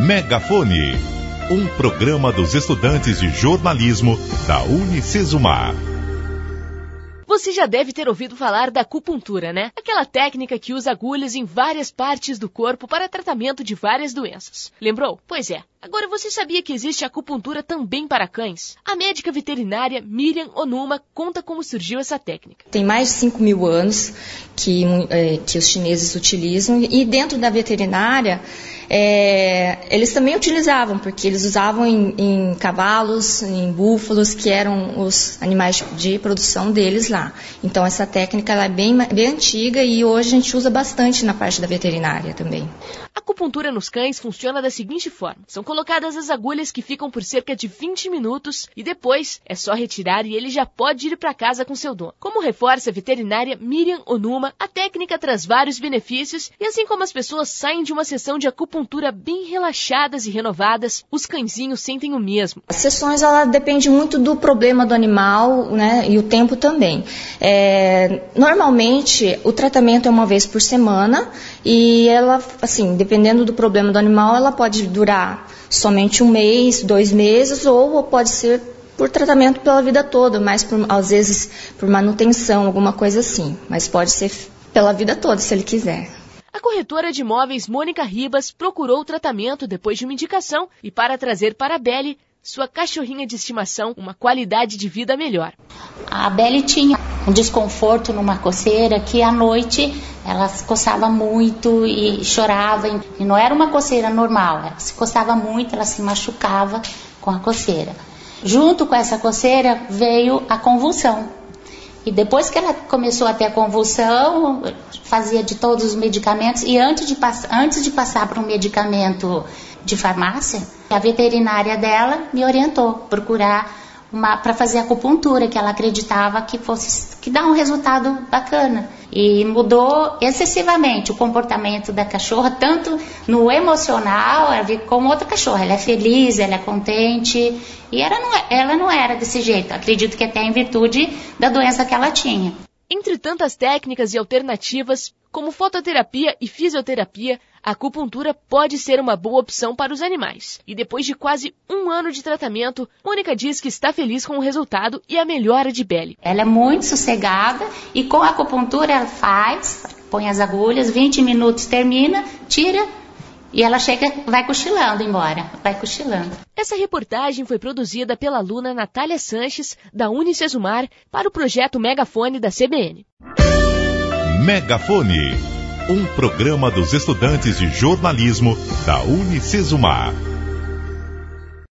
Megafone, um programa dos estudantes de jornalismo da Unicesumar. Você já deve ter ouvido falar da acupuntura, né? Aquela técnica que usa agulhas em várias partes do corpo para tratamento de várias doenças. Lembrou? Pois é. Agora, você sabia que existe acupuntura também para cães? A médica veterinária Miriam Onuma conta como surgiu essa técnica. Tem mais de 5.000 anos que os chineses utilizam, e dentro da veterinária eles também utilizavam, porque eles usavam em cavalos, em búfalos, que eram os animais de produção deles lá. Então essa técnica ela é bem antiga e hoje a gente usa bastante na parte da veterinária também. A acupuntura nos cães funciona da seguinte forma. São colocadas as agulhas que ficam por cerca de 20 minutos e depois é só retirar e ele já pode ir para casa com seu dono. Como reforça a veterinária Miriam Onuma, a técnica traz vários benefícios e assim como as pessoas saem de uma sessão de acupuntura bem relaxadas e renovadas, os cãezinhos sentem o mesmo. As sessões ela depende muito do problema do animal, né, e o tempo também. Normalmente o tratamento é uma vez por semana e ela, assim, dependendo do problema do animal, ela pode durar somente 1 mês, 2 meses, ou pode ser por tratamento pela vida toda, mas às vezes por manutenção, alguma coisa assim. Mas pode ser pela vida toda, se ele quiser. A corretora de imóveis Mônica Ribas procurou o tratamento depois de uma indicação e para trazer para a Belle, sua cachorrinha de estimação, uma qualidade de vida melhor. A Belle tinha um desconforto numa coceira que à noite ela se coçava muito e chorava. E não era uma coceira normal, ela se coçava muito, ela se machucava com a coceira. Junto com essa coceira veio a convulsão. E depois que ela começou a ter a convulsão, fazia de todos os medicamentos. E antes de passar para um medicamento de farmácia, a veterinária dela me orientou a procurar para fazer acupuntura, que ela acreditava que dá um resultado bacana. E mudou excessivamente o comportamento da cachorra, tanto no emocional, como outra cachorra. Ela é feliz, ela é contente, e ela não era desse jeito. Acredito que até em virtude da doença que ela tinha. Entre tantas técnicas e alternativas, como fototerapia e fisioterapia, a acupuntura pode ser uma boa opção para os animais. E depois de quase 1 ano de tratamento, Mônica diz que está feliz com o resultado e a melhora de Belle. Ela é muito sossegada e com a acupuntura ela põe as agulhas, 20 minutos termina, tira e ela vai cochilando embora, vai cochilando. Essa reportagem foi produzida pela aluna Natália Sanches, da Unicesumar, para o projeto Megafone da CBN. Megafone, um programa dos estudantes de jornalismo da Unicesumar.